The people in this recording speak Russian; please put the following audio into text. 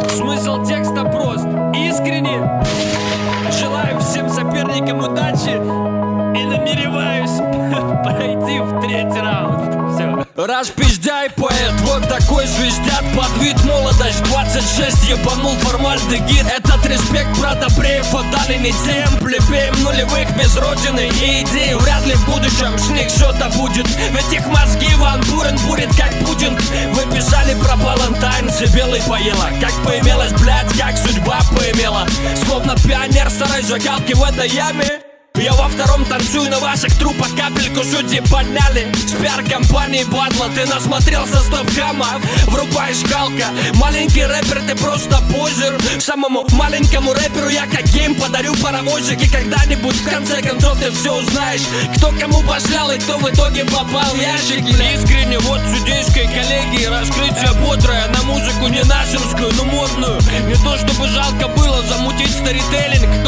Смысл текста прост, искренне. Желаю всем соперникам удачи и намереваюсь пройти в третий раунд. Все. Распиздяй, поэт, вот такой звездят. Под вид молодость, 26, ебанул формальдегид. Этот респект, брат Абреев, отдали не тем плебеям нулевых без родины и идей. Вряд ли в будущем с них что-то будет. В этих мозги Ван Бурен бурит как Путин. Вы писали про Балантайнс и белый поела. Как поимелась, блядь, как судьба поимела. Словно пионер старой закалки в этой яме. Я во втором танцую на ваших трупах, капельку судьи подняли. С пиар-компанией Бадла ты насмотрелся стоп-хама. Врубаешь Халка, маленький рэпер, ты просто позер. Самому маленькому рэперу я как гейм подарю паровозик. И когда-нибудь в конце концов ты все узнаешь, кто кому башлял и кто в итоге попал в ящик. Искренне, вот судейской коллегии раскрытие бодрое. На музыку не нашинскую, но модную. Не то чтобы жалко было замутить старителлинг.